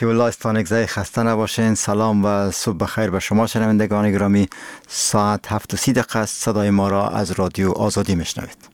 ولایستان خسته نباشین. سلام و صبح بخیر به شما شنوندگان گرامی. ساعت 7:30 است. صدای ما را از رادیو آزادی میشنوید.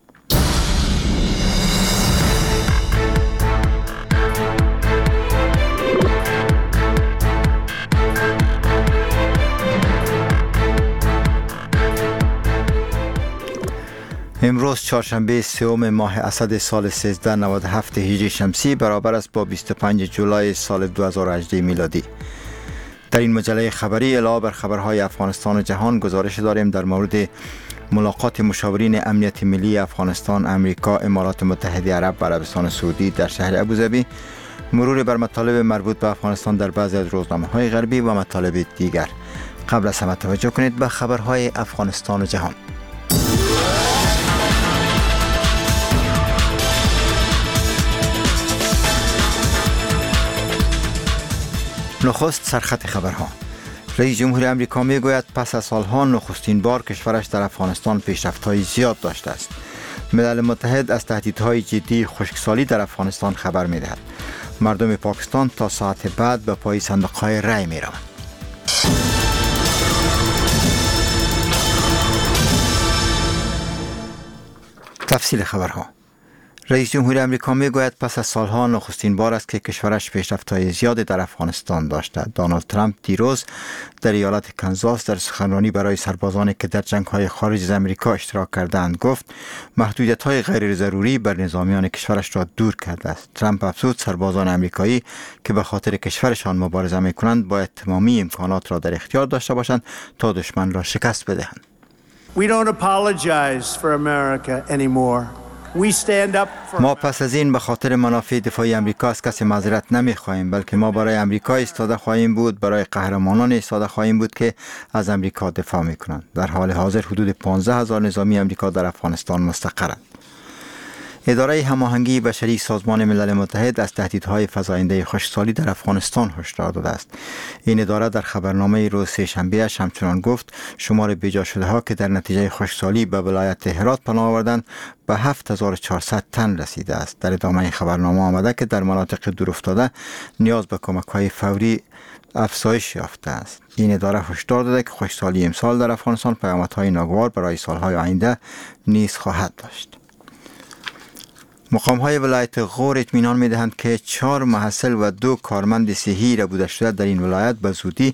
امروز چهارشنبه سوم ماه اسد سال 1397 هجری شمسی برابر است با 25 جولای سال 2018 میلادی. در این مجله خبری علاوه بر خبرهای افغانستان و جهان گزارش داریم در مورد ملاقات مشاورین امنیت ملی افغانستان، امریکا، امارات متحده عرب و عربستان سعودی در شهر ابوظبی، مرور بر مطالب مربوط به افغانستان در بعضی از روزنامه‌های غربی و مطالب دیگر. قبل از همه توجه کنید به خبرهای افغانستان و جهان. نخست سرخط خبرها. رئیس جمهور امریکا میگوید پس از سالها نخستین بار کشورش در افغانستان پیشرفت‌های زیاد داشته است. ملل متحد از تهدیدهای جدی خشکسالی در افغانستان خبر می‌دهد. مردم پاکستان تا ساعت بعد به پای صندوق‌های رای می‌روند. تفصیل خبرها. رئیس جمهور امریکا میگوید پس از سالها نخستین بار است که کشورش پیشرفت‌های زیادی در افغانستان داشته. دونالد ترامپ دیروز در ایالت کانزاس در سخنرانی برای سربازانی که در جنگ‌های خارج از امریکا اشتراک کردند گفت محدودیت‌های غیر ضروری بر نظامیان کشورش را دور کرده است. ترامپ افزود سربازان امریکایی که به خاطر کشورشان مبارزه می‌کنند باید تمامی امکانات را در اختیار داشته باشند تا دشمن را شکست بدهند. We don't apologize for America anymore. ما پس از این به خاطر منافع دفاعی امریکا از کسی معذرت نمی خواهیم، بلکه ما برای امریکا ایستاده خواهیم بود، برای قهرمانان ایستاده خواهیم بود که از امریکا دفاع می کنند. در حال حاضر حدود 15,000 نظامی امریکا در افغانستان مستقرند. اداره هماهنگی بشری سازمان ملل متحد از تهدیدهای فزاینده خشکسالی در افغانستان هشدار داده است. این اداره در خبرنامه روز سه‌شنبه همچنان گفت شمار بیجا شده ها که در نتیجه خشکسالی به ولایت هرات پناه آوردند به 7400 تن رسیده است. در ادامه خبرنامه آمده که در مناطق دورافتاده نیاز به کمک‌های فوری افزایش یافته است. این اداره هشدار داده که خشکسالی امسال در افغانستان پیامدهای ناگوار برای سالهای آینده نیز خواهد داشت. مقام‌های ولایت غور اطمینان می‌دهند که 4 محصل و 2 کارمند صحی ربوده شده در این ولایت به زودی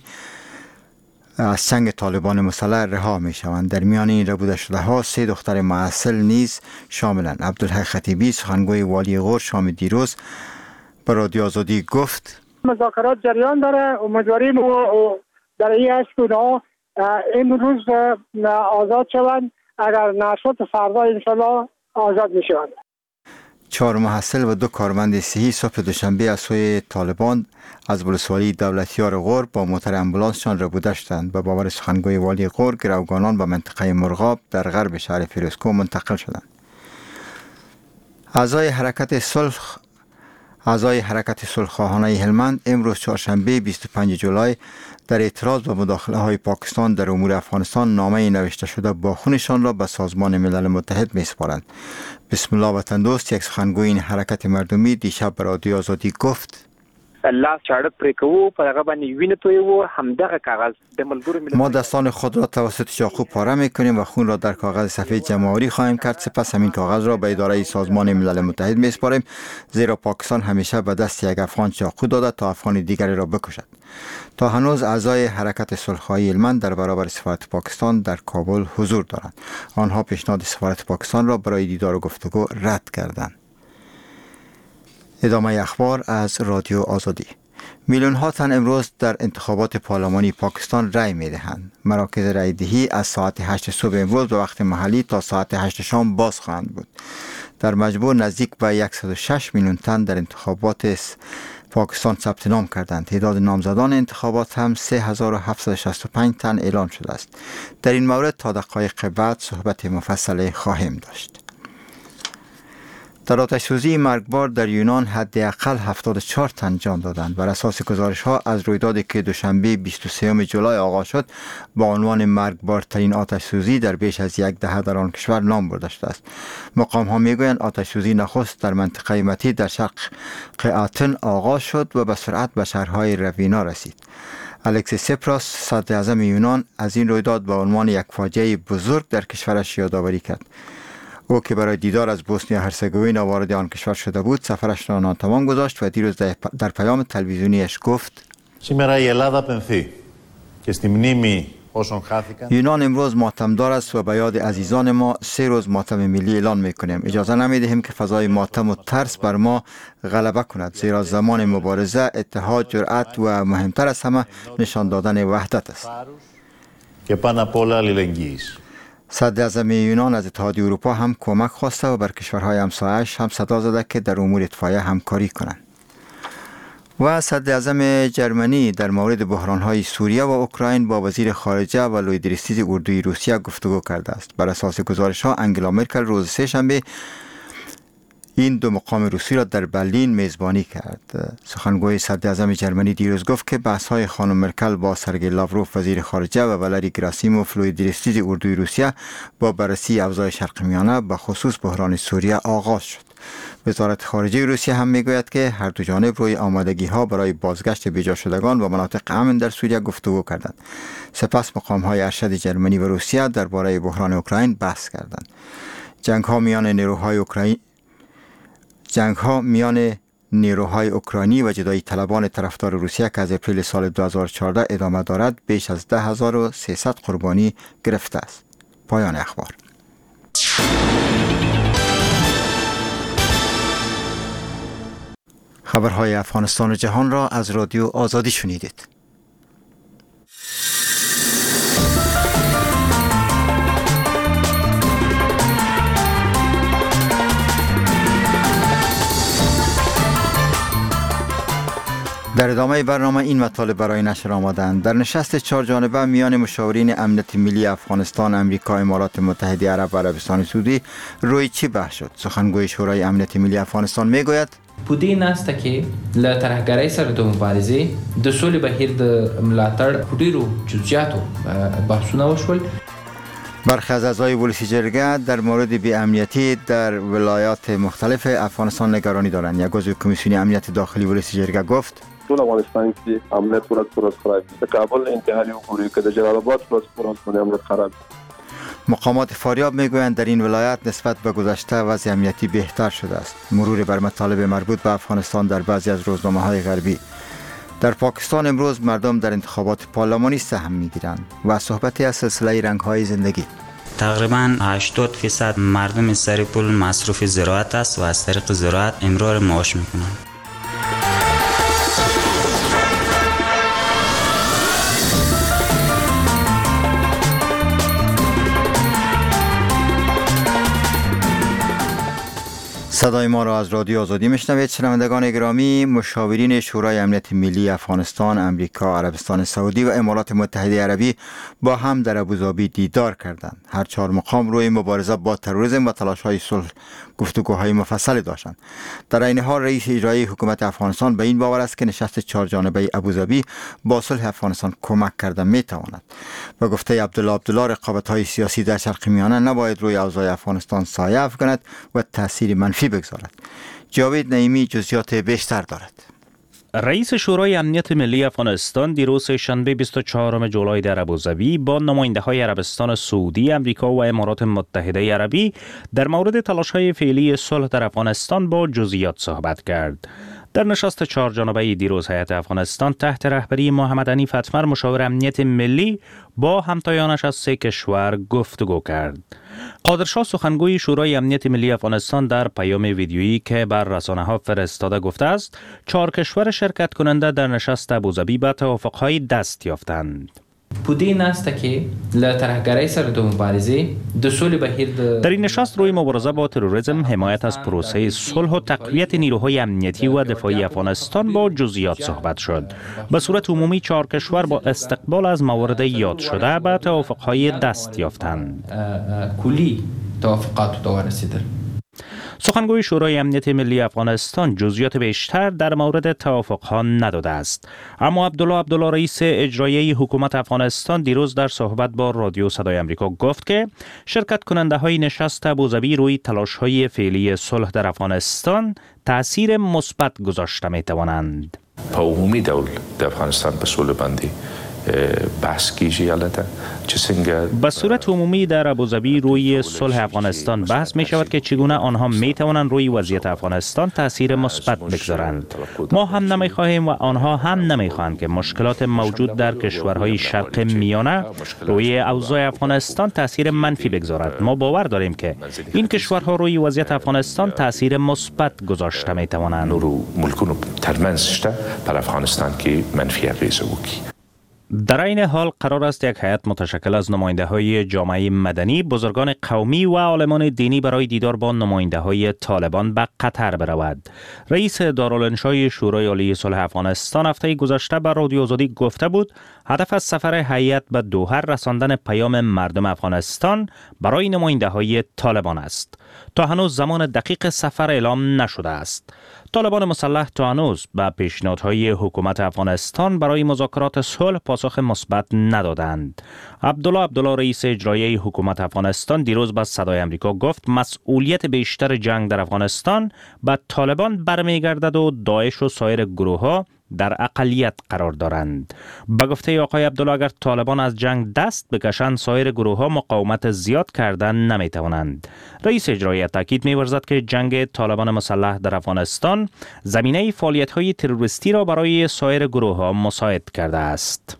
از چنگ طالبان مسلح رها می‌شوند. در میان این ربوده شده‌ها 3 دختر محصل نیز شاملند. عبدالحی خطیبی سخنگوی والی غور شام دیروز به رادیو آزادی گفت مذاکرات جریان داره. امیدواریم در این است که اونها امروز آزاد شوند، اگر نشد فردا انشالله آزاد می‌شوند. 4 محصل و 2 کارمند صحی صبح دوشنبه از سوی طالبان از ولسوالی دولتیار غور با موتر امبولانسشان ربوده شدند. به باور سخنگوی والی غور گروگانان به منطقه مرغاب در غرب شهر فیروزکوه منتقل شدند. اعضای حرکت صلح‌خواهانه هلمند امروز چهارشنبه 25 جولای در اعتراض به مداخله‌های پاکستان در امور افغانستان نامه نوشته شده با خونشان را به سازمان ملل متحد می‌سپارند. بسم الله وطن دوست یک سخنگوی این حرکت مردمی دیشب به رادیو آزادی گفت الله چاړه پرې کوو په هغه باندې وینې تویوو همدغه کاغذ د ملګرو ملتونو ما دستان خود را توسط چاقو پاره می‌کنیم و خون را در کاغذ سفید جمع‌آوری خواهیم کرد. سپس همین کاغذ را به اداره سازمان ملل متحد می‌سپاریم، زیرا پاکستان همیشه به دست یک افغان چاقو داده تا افغان دیگری را بکشد. تا هنوز اعضای حرکت صلح‌خواهی هلمند در برابر سفارت پاکستان در کابل حضور دارند. آنها پیشنهاد سفارت پاکستان را برای دیدار و گفتگو رد کردند. ادامه اخبار از رادیو آزادی. میلیون ها تن امروز در انتخابات پارلمانی پاکستان رای می دهند. مراکز رای دهی از ساعت 8 صبح امروز به وقت محلی تا ساعت 8 شام باز خواهند بود. در مجموع نزدیک به 106 میلیون تن در انتخابات پاکستان ثبت نام کردند. تعداد نامزدان انتخابات هم 3765 تن اعلام شده است. در این مورد تا دقایق بعد صحبت مفصل خواهیم داشت. در آتش‌سوزی مرگبار در یونان حداقل 74 تن جان دادند. بر اساس گزارش‌ها از رویدادی که دوشنبه 23 جولای آغاز شد با عنوان مرگبارترین آتش‌سوزی در بیش از یک دهه در آن کشور نام برده شده است. مقام‌ها می‌گویند آتش‌سوزی نخست در منطقه متی در شرق آتن آغاز شد و به سرعت به شهرهای روینا رسید. الکسیس سیپراس صدر اعظم یونان از این رویداد به عنوان یک فاجعه بزرگ در کشورش یادآوری کرد. او که برای دیدار از بوسنیا هرزگوین وارد آن کشور شده بود سفرش را ناتمام گذاشت و دیروز در پیام تلویزیونیش گفت σήμερα η Ελλάδα πενθεί και στη μνήμη όσων χάθηκαν. یونان امروز ماتمدار است و به یاد عزیزان ما 3 روز ماتم ملی اعلان میکنیم. اجازه نمیدهیم که فضای ماتم و ترس بر ما غلبه کند، زیرا زمان مبارزه، اتحاد، جرأت و مهمتر از همه نشان دادن وحدت است. και πάνω απ' όλα αλληλεγγύης. صدر اعظم یونان از اتحادیه اروپا هم کمک خواسته و بر کشورهای همسایه‌اش هم صدا زده که در امور اتفاقیه همکاری کنند. و صدر اعظم جرمنی در مورد بحران‌های سوریه و اوکراین با وزیر خارجه و لویدریستیز اردوی روسیه گفتگو کرده است. بر اساس گزارش‌ها انگلا مرکل روز سه‌شنبه این دو مقام روسی را در برلین میزبانی کرد. سخنگوی صدر اعظم جرمنی دیروز گفت که بحث‌های خانم مرکل با سرگئی لاوروف وزیر خارجه و ولری گراسیموف لویدریستیز اردوی روسیه با بررسی اوضاع شرق میانه به خصوص بحران سوریه آغاز شد. وزارت خارجه روسیه هم میگوید که هر دو جانب روی آمادگی‌ها برای بازگشت بیجا شدگان و مناطق امن در سوریه گفتگو کردند. سپس مقام‌های ارشد جرمنی و روسیه درباره بحران اوکراین بحث کردند. جنگ‌ها میان نیروهای اوکراینی و جدایی طلبان طرفدار روسیه که از اپریل سال 2014 ادامه دارد بیش از 10300 قربانی گرفته است. پایان اخبار. خبرهای افغانستان و جهان را از رادیو آزادی شنیدید. در ادامه برنامه این مطالب برای نشر آمدند. در نشست 4 جانبه میان مشاورین امنیت ملی افغانستان، امریکا، امارات متحده عرب و عربستان سعودی روی چی بحث شد؟ سخنگوی شورای امنیت ملی افغانستان میگوید په دې ناسته کې له ترهګرۍ سره د مبارزې د سولې بهیر د ملاتړ په ډېرو جزئیاتو بحثونه وشول. برخی از اعضای ولسی جرگه در مورد بی‌امنیتی در ولایات مختلف افغانستان نگرانی دارند. یک عضو کمیسیون امنیت داخلی ولسی جرگه گفت ټول افغانستان کې امنیت ورځ خراب دي. کابل انتحاري وګوري که د جلال آباد ورځ امنیت خراب. مقامات فاریاب میگویند در این ولایت نسبت به گذشته وضع امنیتی بهتر شده است. مرور بر مطالب مربوط به افغانستان در بعضی از روزنامه‌های غربی. در پاکستان امروز مردم در انتخابات پارلمانی سهم میگیرند و صحبتی از سلسله رنگ‌های زندگی. تقریباً 80% مردم سریپول مصروف زراعت است و از طریق زراعت امرار معاش میکنند. صدای ما را از رادیو آزادی میشنوید. شنوندگان گرامی، مشاورین شورای امنیت ملی افغانستان، امریکا، عربستان سعودی و امارات متحده عربی با هم در ابوظبی دیدار کردند. هر 4 مقام روی مبارزه با تروریسم و تلاش‌های صلح گفتگوهای مفصلی داشتند. در عین حال رئیس اجرایی حکومت افغانستان به این باور است که نشست 4 جانبه ابوظبی با صلح افغانستان کمک کرده میتواند. به گفته عبدالله رقابت‌های سیاسی در شرق میانه نباید روی اوضاع افغانستان سایه افکند و تاثیر منفی بگذارد. جاوید نعیمی جزئیات بیشتر دارد. رئیس شورای امنیت ملی افغانستان دیروز شنبه 24 جولای در ابوظبی با نماینده‌های عربستان سعودی، امریکا و امارات متحده عربی در مورد تلاش‌های فعلی صلح در افغانستان با جزئیات صحبت کرد. در نشست 4 جانبه دیروز هیئت افغانستان تحت رهبری محمد حنیف اتمر مشاور امنیت ملی با همتایانش از 3 کشور گفتگو کرد. قادرشاه سخنگوی شورای امنیت ملی افغانستان در پیام ویدیویی که بر رسانه‌ها فرستاده گفته است 4 کشور شرکت کننده در نشست ابوظبی به توافق‌های دست یافتند. په دې ناسته کې له ترهګرۍ سره د مبارزې د سولې بهیر در این نشست روی مبارزه با تروریسم، حمایت از پروسه صلح و تقویت نیروهای امنیتی و دفاعی افغانستان با جزئیات صحبت شد. به صورت عمومی 4 کشور با استقبال از موارد یاد شده به توافق‌های دست یافتند. کلی توافقات ته ورسیدل. سخنگوی شورای امنیت ملی افغانستان جزئیات بیشتر در مورد توافق‌ها نداده است. اما عبدالله رئیس اجرایی حکومت افغانستان دیروز در صحبت با رادیو صدای آمریکا گفت که شرکت کننده های نشست ابوظبی روی تلاش‌های فعلی صلح در افغانستان تأثیر مثبت گذاشته می‌توانند. په عمومي ډول د افغانستان په سولې باندې بحث کیږي البته چې څنګه به صورت عمومی در ابوظبی روی صلح افغانستان بحث می شود که چگونه آنها می توانند روی وضعیت افغانستان تاثیر مثبت بگذارند. ما هم نمی خواهیم و آنها هم نمی خواهند که مشکلات موجود در کشورهای شرق میانه روی اوضاع افغانستان تاثیر منفی بگذارد. ما باور داریم که این کشورها روی وضعیت افغانستان تاثیر مثبت گذاشته می توانند. نورو ملکونو ترمنځ شته پر افغانستان کې منفی اغیزه وکړي. در این حال قرار است یک هیئت متشکل از نماینده‌های جامعه مدنی، بزرگان قومی و عالمان دینی برای دیدار با نماینده‌های طالبان به قطر برود. رئیس دارالانشای شورای عالی صلح افغانستان هفته گذشته به رادیو آزادی گفته بود هدف از سفر هیئت به دوحه رساندن پیام مردم افغانستان برای نماینده‌های طالبان است. تا هنوز زمان دقیق سفر اعلام نشده است. طالبان مسلح تا هنوز به پیشنهادهای حکومت افغانستان برای مذاکرات صلح پاسخ مثبت ندادند. عبدالله رئیس اجرایی حکومت افغانستان دیروز به صدای آمریکا گفت مسئولیت بیشتر جنگ در افغانستان به طالبان برمیگردد و داعش و سایر گروه‌ها در اقلیت قرار دارند. به گفته آقای عبدالله اگر طالبان از جنگ دست بکشند سایر گروه‌ها مقاومت زیاد کردن نمی‌توانند. رئیس اجرایی تاکید می‌ورزد که جنگ طالبان مسلح در افغانستان زمینه فعالیت‌های تروریستی را برای سایر گروه‌ها مساعد کرده است.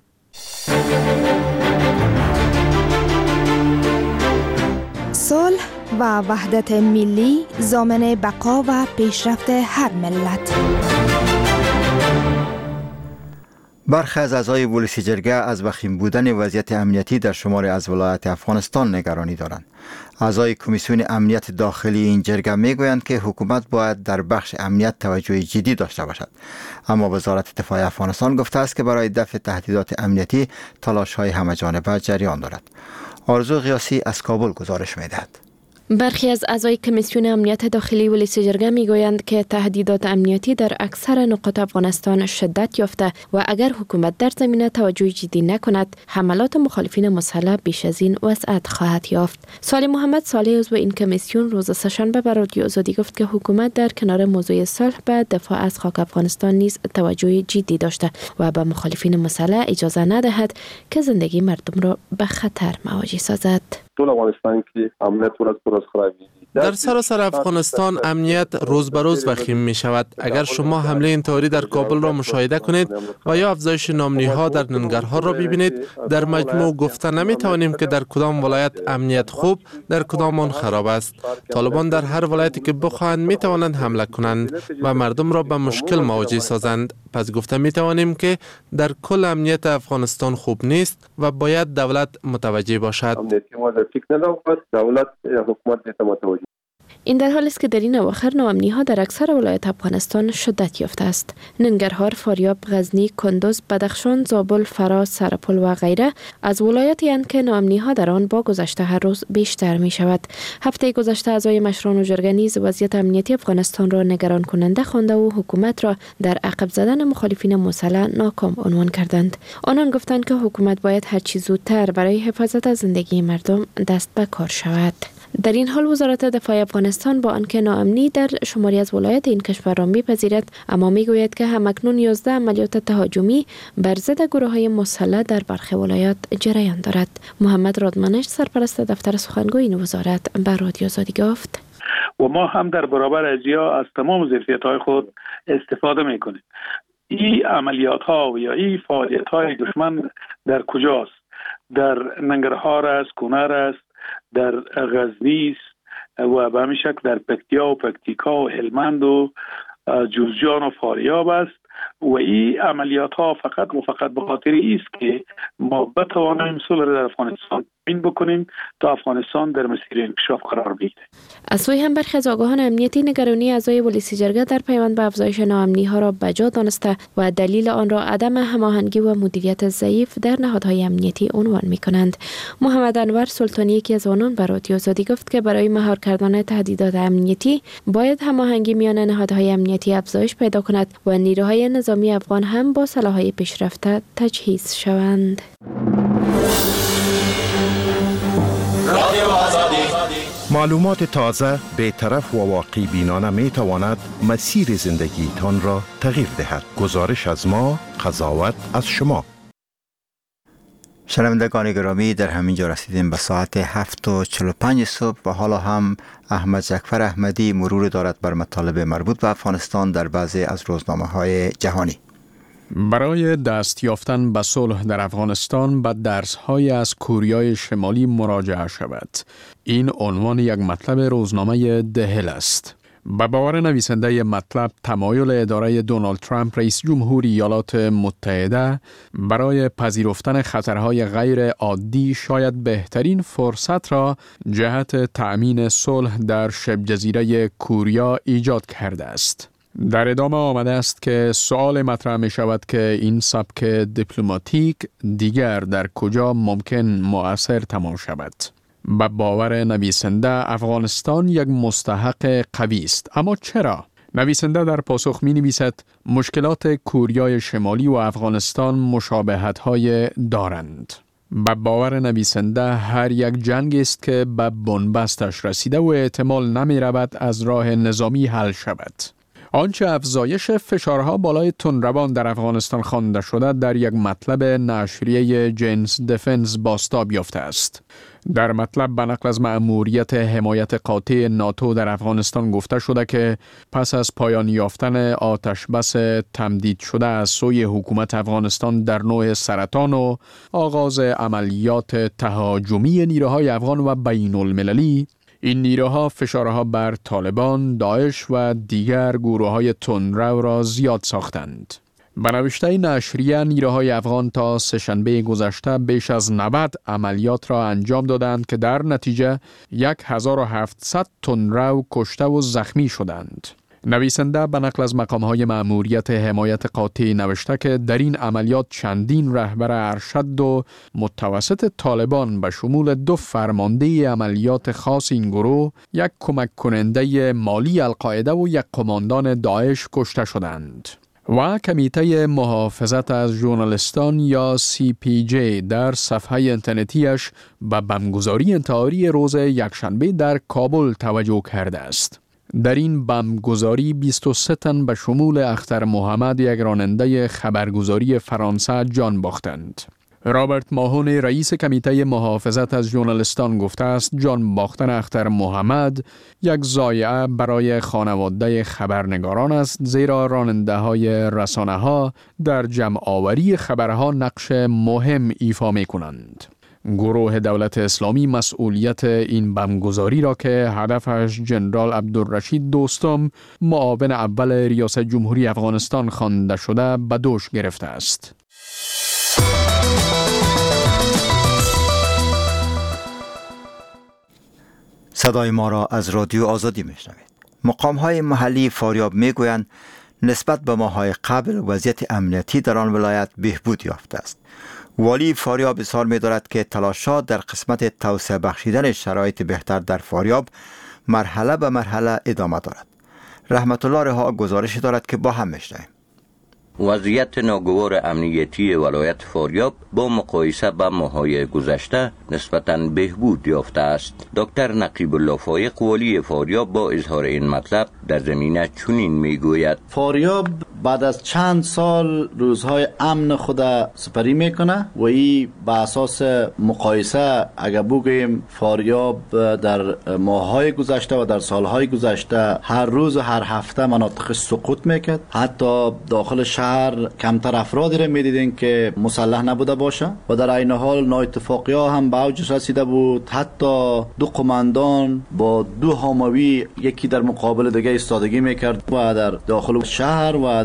صلح و وحدت ملی ضامن بقا و پیشرفت هر ملت. برخی از اعضای پلیس جرگه از وخیم بودن وضعیت امنیتی در شماری از ولایات افغانستان نگرانی دارند. اعضای کمیسیون امنیت داخلی این جرگه میگویند که حکومت باید در بخش امنیت توجه جدی داشته باشد. اما وزارت دفاع افغانستان گفته است که برای دفع تهدیدات امنیتی تلاش‌های همه‌جانبه جریان دارد. آرزو غیاسی از کابل گزارش می‌دهد. برخی از اعضای کمیسیون امنیت داخلی ولایت جرگه میگویند که تهدیدات امنیتی در اکثر نقاط افغانستان شدت یافته و اگر حکومت در زمینه توجه جدی نکند حملات مخالفین مسلح بیش از این وسعت خواهد یافت. صالح محمد صالح عضو این کمیسیون روز سه‌شنبه به رادیو آزادی گفت که حکومت در کنار موضوع صلح به دفاع از خاک افغانستان نیز توجه جدی داشته و به مخالفین مسلح اجازه ندهد که زندگی مردم را به خطر مواجه سازد. در سراسر افغانستان امنیت روز به روز وخیم می شود. اگر شما حمله انتحاری در کابل را مشاهده کنید و یا افزایش نامنی‌ها در ننگرهار را ببینید، در مجموع گفته نمی توانیم که در کدام ولایت امنیت خوب، در کدام آن خراب است. طالبان در هر ولایتی که بخواهند می توانند حمله کنند و مردم را به مشکل مواجه سازند. پس گفته می توانیم که در کل امنیت افغانستان خوب نیست و باید دولت متوجه باشد. این در حالی است که در این اواخر ناامنی‌ها در اکثر ولایات افغانستان شدت یافته است. ننگرهار، فاریاب، غزنی، کندوز، بدخشان، زابل، فراز، سرپل و غیره از ولایاتی اند که ناامنی‌ها در آن با گذشته هر روز بیشتر می شود. هفته گذشته اعضای مشران و جرگه نیز وضعیت امنیتی افغانستان را نگران کننده خوانده و حکومت را در عقب زدن مخالفین مسلح ناکام عنوان کردند. آنان گفتند که حکومت باید هر چه زودتر برای حفاظت از زندگی مردم دست به کار شود. در این حال وزارت دفاع افغانستان با آنکه ناامنی در شماری از ولایات این کشور را می‌پذیرد، اما می‌گوید که همکنون 11 عملیات تهاجمی بر ضد گروه‌های مسلح در برخی ولایات جریان دارد. محمد رادمنش، سرپرست دفتر سخنگوی این وزارت، به رادیو آزادی گفت: و ما هم در برابر ازیا از تمام ظرفیت‌های خود استفاده می‌کنیم. این عملیات‌ها و یا این فعالیت‌های دشمن در کجاست؟ در ننگرهار است، کنر است، در غزنی و به همین شکل در پکتیا و پکتیکا و هلمند و جوزجان و فاریاب است و این عملیات ها فقط و فقط به خاطر است که ما بتوانیم صلح در افغانستان تامین بکنیم تا افغانستان در مسیر انکشاف قرار بگیره. از سوی هم برخی از آگاهان امنیتی نگرانی اعضای پلیس جرگه در پیوند به افزایش ناامنی ها را بجا دانسته و دلیل آن را عدم هماهنگی و مدیریت ضعیف در نهادهای امنیتی عنوان می‌کنند. محمد انور سلطانی یکی از آنان به رادیو آزادی گفت که برای مهار کردن تهدیدات امنیتی باید هماهنگی میان نهادهای امنیتی افزایش پیدا کند و نیروهای نظامی افغان هم با سلاح‌های پیشرفته تجهیز شوند. معلومات تازه، بی‌طرف و واقعی بینانه می تواند مسیر زندگی تان را تغییر دهد. گزارش از ما، قضاوت از شما. شنوندگان گرامی، در همین جا رسیدیم به ساعت 7:45 صبح و حالا هم احمد جعفر احمدی مرور دارد بر مطالب مربوط به افغانستان در بعضی از روزنامه‌های جهانی. برای دست یافتن به صلح در افغانستان به درس‌های از کوریای شمالی مراجعه شود. این عنوان یک مطلب روزنامه دهل است. به باور نویسنده مطلب، تمایل اداره دونالد ترامپ رئیس جمهوری ایالات متحده برای پذیرفتن خطرهای غیر عادی شاید بهترین فرصت را جهت تأمین صلح در شبه جزیره کوریا ایجاد کرده است. در ادامه آمده است که سوال مطرح می شود که این سبک دیپلماتیک دیگر در کجا ممکن مؤثر تمام شود. به باور نویسنده افغانستان یک مستحق قوی است. اما چرا؟ نویسنده در پاسخ می نویسد مشکلات کوریای شمالی و افغانستان مشابهت‌های دارند. به باور نویسنده هر یک جنگ است که به بنبستش رسیده و احتمال نمی رود از راه نظامی حل شود. آنچه افزایش فشارها بالای تندروان در افغانستان خوانده شده در یک مطلب نشریه جنس دفنس بازتاب یافته است. در مطلب به نقل از مأموریت حمایت قاطع ناتو در افغانستان گفته شده که پس از پایان یافتن آتش بس تمدید شده از سوی حکومت افغانستان در نوع سرطان و آغاز عملیات تهاجمی نیروهای افغان و بین المللی، این نیروها فشارها بر طالبان، داعش و دیگر گروه‌های تندرو را زیاد ساختند. به نوشته نشریه، نیروهای افغان تا سه‌شنبه گذشته بیش از 90 عملیات را انجام دادند که در نتیجه 1700 تندرو کشته و زخمی شدند. نویسنده به نقل از مقام‌های مأموریت حمایت قاطع نوشته که در این عملیات چندین رهبر ارشد و متوسط طالبان به شمول 2 فرمانده عملیات خاص این گروه، یک کمک کننده مالی القاعده و یک قماندان داعش کشته شدند. و کمیته محافظت از ژورنالیستان یا CPJ در صفحه اینترنتیش به بمبگذاری انتحاری روز یکشنبه در کابل توجه کرده است. در این بمبگذاری 23 تن به شمول اختر محمد، یک راننده خبرگزاری فرانسه، جان باختند. رابرت ماهون، رئیس کمیته محافظت از ژورنالیستان، گفته است جان باختن اختر محمد یک ضایعه برای خانواده خبرنگاران است، زیرا راننده های رسانه ها در جمع آوری خبرها نقش مهم ایفا می کنند. گروه دولت اسلامی مسئولیت این بمبگذاری را که هدفش جنرال عبدالرشید دوستم، معاون اول ریاست جمهوری افغانستان خوانده شده، به دوش گرفته است. صدای ما را از رادیو آزادی میشنوید. مقام‌های محلی فاریاب میگویند نسبت به ماه‌های قبل وضعیت امنیتی در آن ولایت بهبود یافته است. والی فاریاب اظهار می‌دارد که تلاشات در قسمت توسعه بخشیدن شرایط بهتر در فاریاب مرحله به مرحله ادامه دارد. رحمت الله رها گزارش دارد که با هم میشنویم. وضعیت ناگوار امنیتی ولایت فاریاب با مقایسه با ماه‌های گذشته نسبتاً بهبود یافته است. دکتر نقیب الله فایق، والی فاریاب، با اظهار این مطلب در زمینه چنین میگوید: فاریاب بعد از چند سال روزهای امن خود سپری میکنه و این به اساس مقایسه اگر بگوییم فاریاب در ماه‌های گذشته و در سالهای گذشته هر روز و هر هفته مناطق سقوط میکرد. حتی داخل شهر کمتر افرادی را میدیدین که مسلح نبوده باشه و در عین حال نااتفاقی ها هم به اوج رسیده بود. حتی 2 قماندان با 2 حاموی یکی در مقابل دیگه ایستادگی میکرد و در داخل شهر و در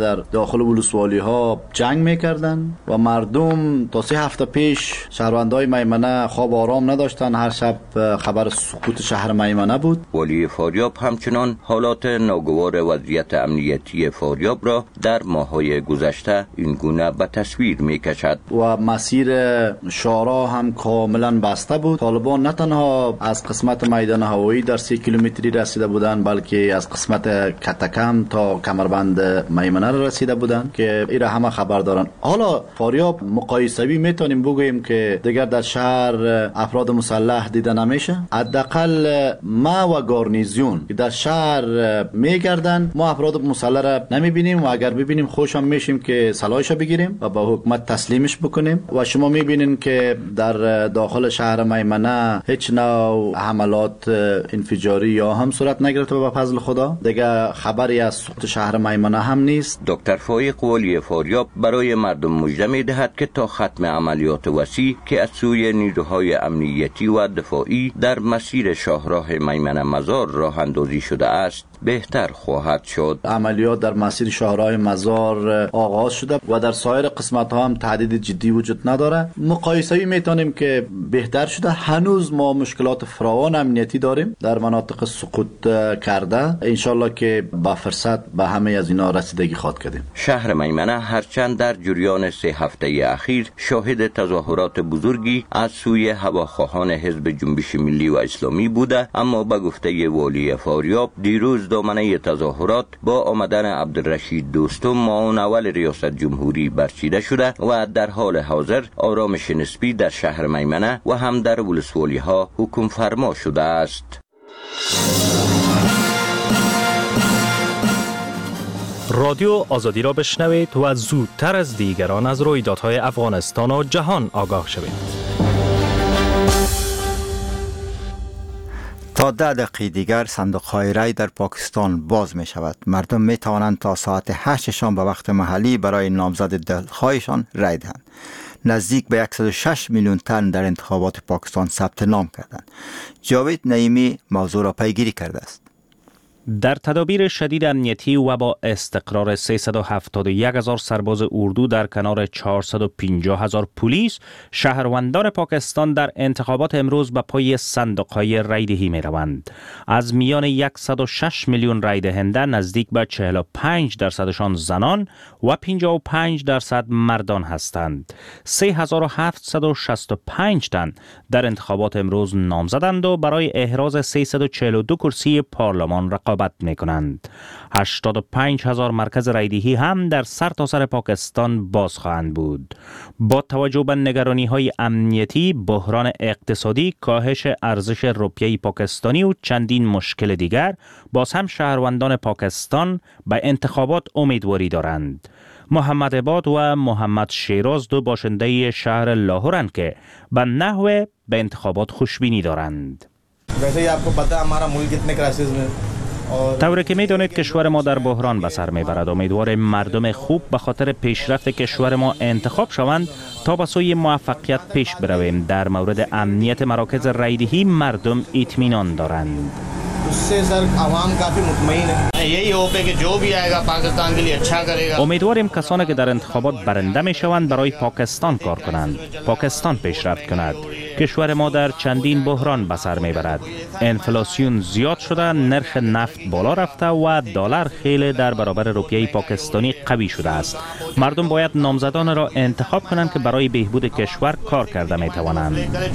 در داخل ولسوالی ها جنگ میکردن و مردم تا 3 هفته پیش شهروندای میمنه خواب آرام نداشتن. هر شب خبر سقوط شهر میمنه بود. والی فاریاب همچنان حالات ناگوار وضعیت امنیتی فاریاب را در ماه‌های گذشته این گونه به تصویر میکشد و مسیر شارع هم کاملا بسته بود. طالبان نه تنها از قسمت میدان هوایی در 3 کیلومتری رسیده بودند، بلکه از قسمت کتکم تا کمربند میمنه رسیده بودند که ایره همه خبر دارن. حالا فاریاب مقایسوی میتونیم بگوییم که دیگر در شهر افراد مسلح دیده نمیشه. حداقل ما و گارنیزیون که در شهر میگردن ما افراد مسلح را نمیبینیم و اگر ببینیم خوشم میشیم که سلاحش بگیریم و به حکومت تسلیمش بکنیم. و شما میبینین که در داخل شهر میمنه هیچ نوع حملات انفجاری یا هم صورت نگرفته و به فضل خدا دیگه خبری از سقوط شهر میمنه هم نیست. دکتر فایق والی فاریاب برای مردم مژده میدهد که تا ختم عملیات وسیع که از سوی نیروهای امنیتی و دفاعی در مسیر شاهراه میمنه مزار راه اندازی شده است بهتر خواهد شد. عملیات در مسیر شاهراه مزار آغاز شده و در سایر قسمت ها هم تهدید جدی وجود نداره. مقایسه‌ای میتونیم که بهتر شده. هنوز ما مشکلات فراوان امنیتی داریم در مناطق سقوط کرده. انشالله که با فرصت به همه از اینا رسیدگی خواهد کردیم. شهر میمنه هرچند در جریان 3 هفته اخیر شاهد تظاهرات بزرگی از سوی هواخواهان حزب جنبش ملی و اسلامی بوده، اما به گفته والی فاریاب دیروز دامنه تظاهرات با آمدن عبدالرشید دوستم معاون اول ریاست جمهوری برچیده شده و در حال حاضر آرامش نسبی در شهر میمنه و هم در ولسوالی ها حکم فرما شده است. رادیو آزادی را بشنوید و زودتر از دیگران از رویدادهای افغانستان و جهان آگاه شوید. تا 10 دقیقه دیگر صندوق‌های رای در پاکستان باز می شود. مردم می توانند تا ساعت 8 شام به وقت محلی برای نامزد دلخواهشان رای دهند. نزدیک به 106 میلیون تن در انتخابات پاکستان ثبت نام کردند. جاوید نعیمی موضوع را پیگیری کرده است. در تدابیر شدید امنیتی و با استقرار 371,000 سرباز اردو در کنار 450,000 پلیس، شهروندان پاکستان در انتخابات امروز به پای صندوق‌های رایدهی می‌روند. از میان 106 میلیون رای دهنده نزدیک به 45% زنان و 55% مردان هستند. 3765 تن در انتخابات امروز نامزدند و برای احراز 342 کرسی پارلمان رقابت میکنند. 85,000 مرکز رایدهی هم در سرتاسر پاکستان باز خواهند بود. با توجه به نگرانی‌های امنیتی، بحران اقتصادی، کاهش ارزش روپیه پاکستانی و چندین مشکل دیگر، باز هم شهروندان پاکستان به انتخابات امیدواری دارند. محمد عباد و محمد شیراز دو باشنده شهر لاهورند که به نحو به انتخابات خوشبینی دارند. طوری که میدانید کشور ما در بحران به سر میبرد. امیدوار مردم خوب به خاطر پیشرفت کشور ما انتخاب شوند تا به سوی موفقیت پیش برویم. در مورد امنیت مراکز رایدهی مردم اطمینان دارند. امیدواریم کسانی که در انتخابات برنده می شوند برای پاکستان کار کنند، پاکستان پیشرفت کند. کشور ما در چندین بحران به سر می برد. انفلاسیون زیاد شده، نرخ نفت بالا رفته و دلار خیلی در برابر روپیه پاکستانی قوی شده است. مردم باید نامزدان را انتخاب کنند که برای بهبود کشور کار کرده می توانند.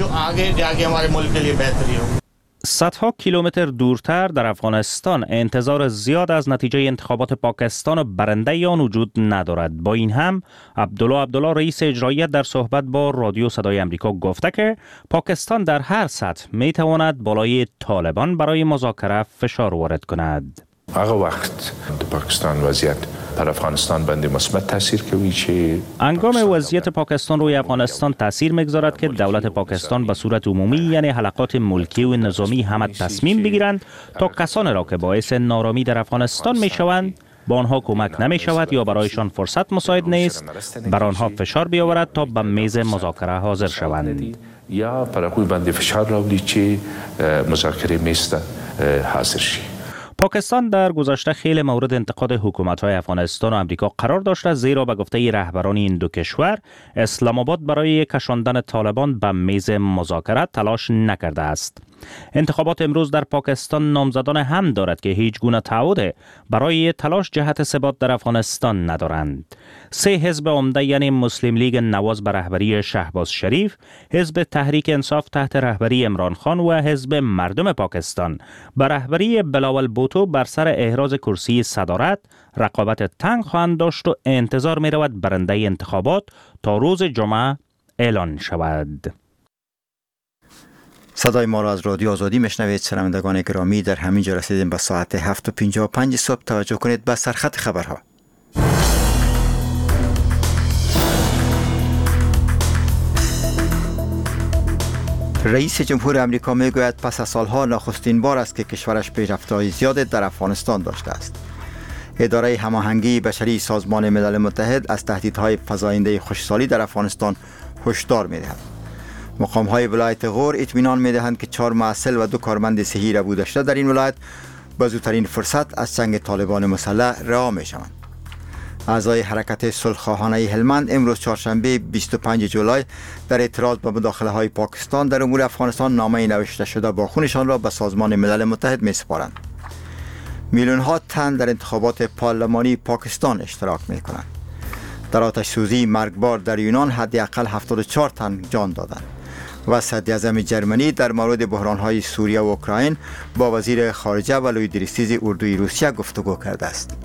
صدها کیلومتر دورتر در افغانستان انتظار زیاد از نتیجه انتخابات پاکستان و برنده آن وجود ندارد. با این هم عبدالله رئیس اجرایی در صحبت با رادیو صدای امریکا گفته که پاکستان در هر سطح می تواند بالای طالبان برای مذاکره فشار وارد کند. هغه وخت د پاکستان وضعیت پر افغانستان باندې مثبت تاثیر کوي چې انگام وضعیت پاکستان روی افغانستان تاثیر میگذارد که دولت پاکستان به صورت عمومی یعنی حلقات ملکی و نظامی همه تصمیم بگیرند تا کسانی را که باعث نارامی در افغانستان میشوند با آنها کمک نمی شود یا برایشان فرصت مساعد نیست، بر آنها فشار بیاورد تا به میز مذاکره حاضر شوند. یا پر هغوی باندې فشار راوړي چې مذاکره میز ته حاضر شي. پاکستان در گذشته خیلی مورد انتقاد حکومت‌های افغانستان و امریکا قرار داشته، زیرا به گفته رهبران این دو کشور اسلام آباد برای کشاندن طالبان به میز مذاکره تلاش نکرده است. انتخابات امروز در پاکستان نامزدان هم دارد که هیچ گونه تعهد برای تلاش جهت ثبات در افغانستان ندارند. 3 حزب عمده یعنی مسلم لیگ نواز به رهبری شهباز شریف، حزب تحریک انصاف تحت رهبری عمران خان و حزب مردم پاکستان به رهبری بلاول بوتو بر سر احراز کرسی صدارت رقابت تنگ خواهند داشت و انتظار می رود برنده انتخابات تا روز جمعه اعلان شود. صدای ما را از رادیو آزادی میشنوید. شنوندگان گرامی، در همین جا رسیدیم به ساعت 7:55 صبح. توجه کنید به سرخط خبرها. رئیس جمهور امریکا میگوید پس از سالها نخستین بار است که کشورش پیشرفت‌های زیاد در افغانستان داشته است. اداره هماهنگی بشری سازمان ملل متحد از تهدیدهای فزاینده خشکسالی در افغانستان هشدار می‌دهد. مقام‌های ولایت غور اطمینان می‌دهند که 4 معسل و 2 کارمند صحی را بودشته در این ولایت به زودترین فرصت از چنگ طالبان مسلح رها می‌شوند. اعضای حرکت صلح‌خواهانه هلمند امروز چهارشنبه 25 جولای در اعتراض به مداخله‌های پاکستان در امور افغانستان نامه نوشته شده با خونشان را به سازمان ملل متحد می‌سپارند. میلیون‌ها تن در انتخابات پارلمانی پاکستان اشتراک می‌کنند. در آتش سوزی مرگبار در یونان حداقل 74 تن جان دادند. و صدراعظم جرمنی در مورد بحران‌های سوریه و اوکراین با وزیر خارجه و لویدریستیز اردوی روسیه گفتگو کرده است.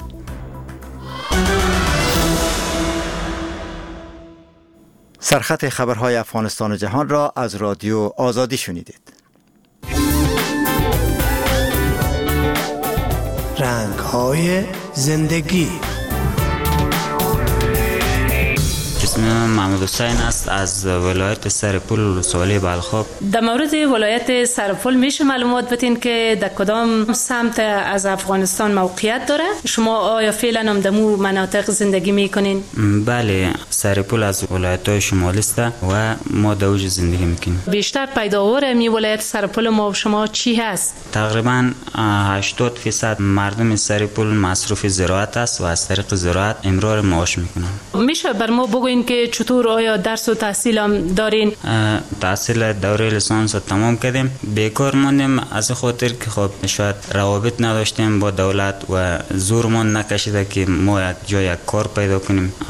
سرخط خبرهای افغانستان و جهان را از رادیو آزادی شنیدید. رنگ‌های زندگی. اسمم محمد حسین است، از ولایت سرپل ولسوالی بلخاب. در مورد ولایت سرپل میشه معلومات بدین که در کدام سمت از افغانستان موقعیت داره؟ شما آیا فعلا هم در مو مناطق زندگی میکنین؟ بله، سرپل از ولایت‌های شمالی است و ما در اوج زندگی میکنیم. بیشتر پیداوار می ولایت سرپل ما و شما چی هست؟ تقریبا 80% مردم سرپل مصروف زراعت است و از طریق زراعت امرار معاش میکنن. میشه بر ما بگوین که چطور آیا درس و تحصیل هم دارین؟ تحصیل دوره لیسانس رو تمام کردیم، بیکار موندیم از خاطر که خب شاید روابط نداشتیم با دولت و زورمون نکشیده که ما یک جای یک کار پیدا کنیم.